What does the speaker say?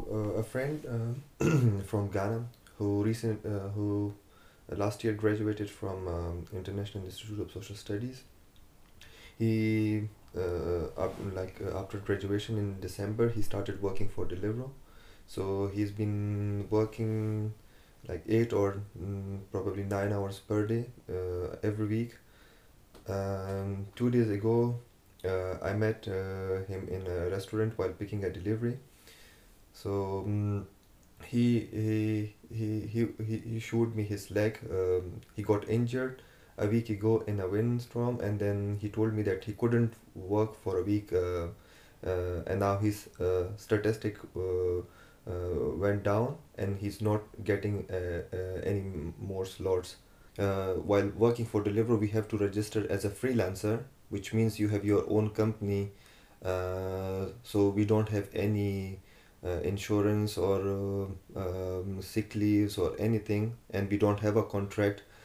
a friend from Ghana who last year graduated from International Institute of Social Studies. He after graduation in December, he started working for Deliveroo. So he's been working like 8 or probably 9 hours per day every week. 2 days ago, I met him in a restaurant while picking a delivery. So he showed me his leg. He got injured a week ago in a windstorm, and then he told me that he couldn't work for a week, and now his statistic went down, and he's not getting any more slots. While working for Deliveroo, we have to register as a freelancer, which means you have your own company. So we don't have any insurance or sick leaves or anything, and we don't have a contract.